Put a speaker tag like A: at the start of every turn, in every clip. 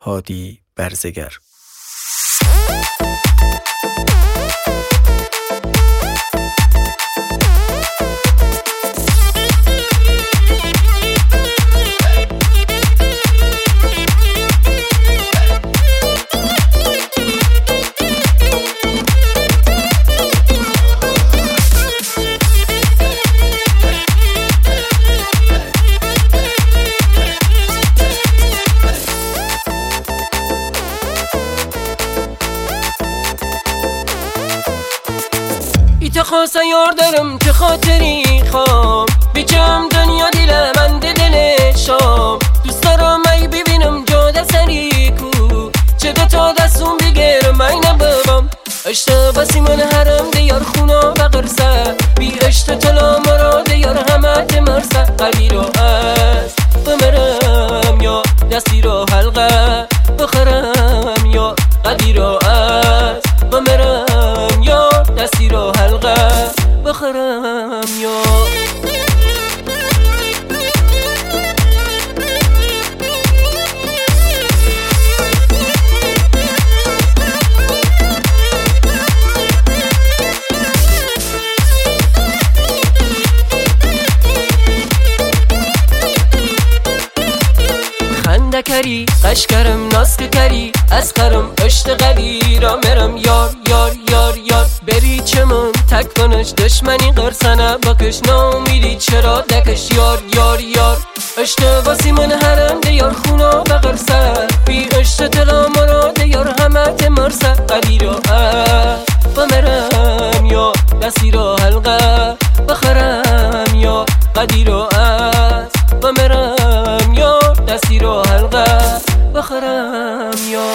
A: هادی برزگر.
B: ایت خواست یار دارم که خاطری خوام بچم دنیا دیل من دلشام دوست دارم ای ببینم جاده سری کو چه تا دستون بگیرم ای نبابم اشتا بسی من حرم دیار خونا بقرسه بی اشتا تلا مرا دیار همه تمرسه قلبی رو از بمرم یا دستی رو حلقه بخرم یا قلبی رو از بمرم یا دستی رو حلقه بخرم یا خنده کری قشکرم ناسک کری از خرم اشتغلی را مرم یار یار یار یار بری چمون تک کنش دشمنی قرصنه بکش نامیدی چرا دکش یار یار یار اشتباسی من حرم دیار خونا بقرصه بی اشت تلا مرا دیار همه تمرسه قلی را بمرم یا دستی را حلقه بخرم یا قدی را بمرم یا دستی رو حلقه بخرم یا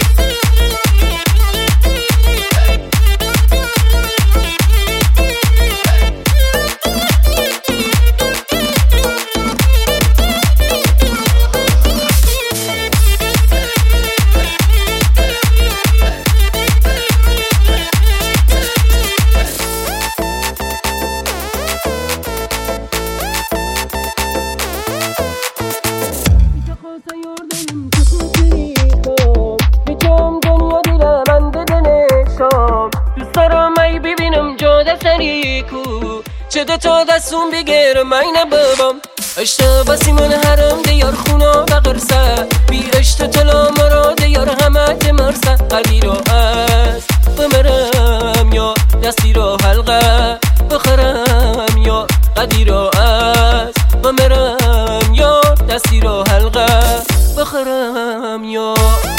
B: دوست دارم ای ببینم جاده سری کو چه تا دستون بگیرم ای نبابم اشتا بسی من حرم دیار خونا بقرسه بی اشتا تلا مرا دیار همه تمرسه قلبی رو از بمرم یا دستی رو حلقه بخرم یا قدی رو از بمرم یا دستی رو حلقه بخرم یا